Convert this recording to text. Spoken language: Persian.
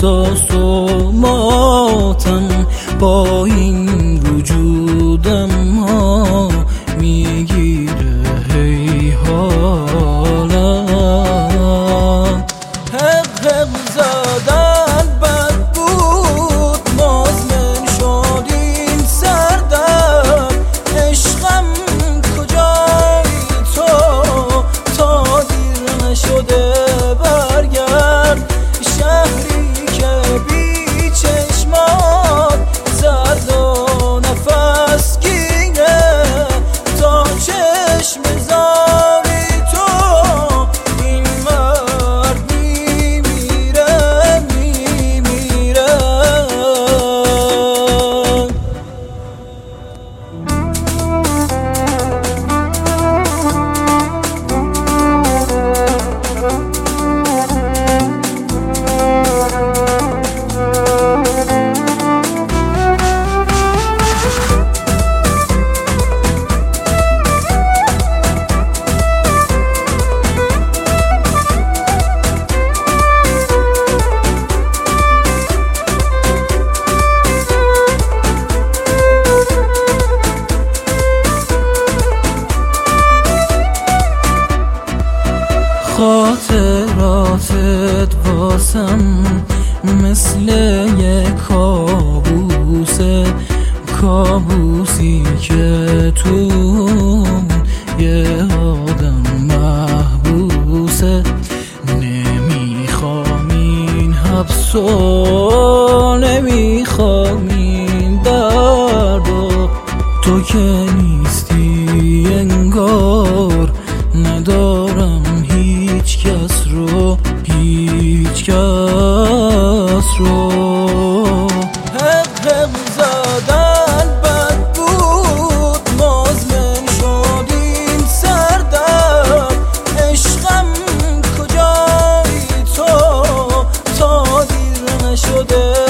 احساس و ماتم با این وجودم ها میگیره هی حالم. حق زدن بد بود مزمن شد این سردم. عشقم کجایی تو تا دیر نشده برگرد. شهری که بی چشمات زرد و نفس گیره تا چشم زاری تو این مرد میمیره. خاطراتت واسم مثل یه کابوسه، کابوسی که تو یه آدم محبوسه. نمیخوام این حبسو، نمیخوام این دردو. تو که نیستی انگار ندارم هیچ کس رو، هیچ کس رو. حق زدن بد بود مزمن شد این سردم. عشقم کجایی تو تا دیر نشده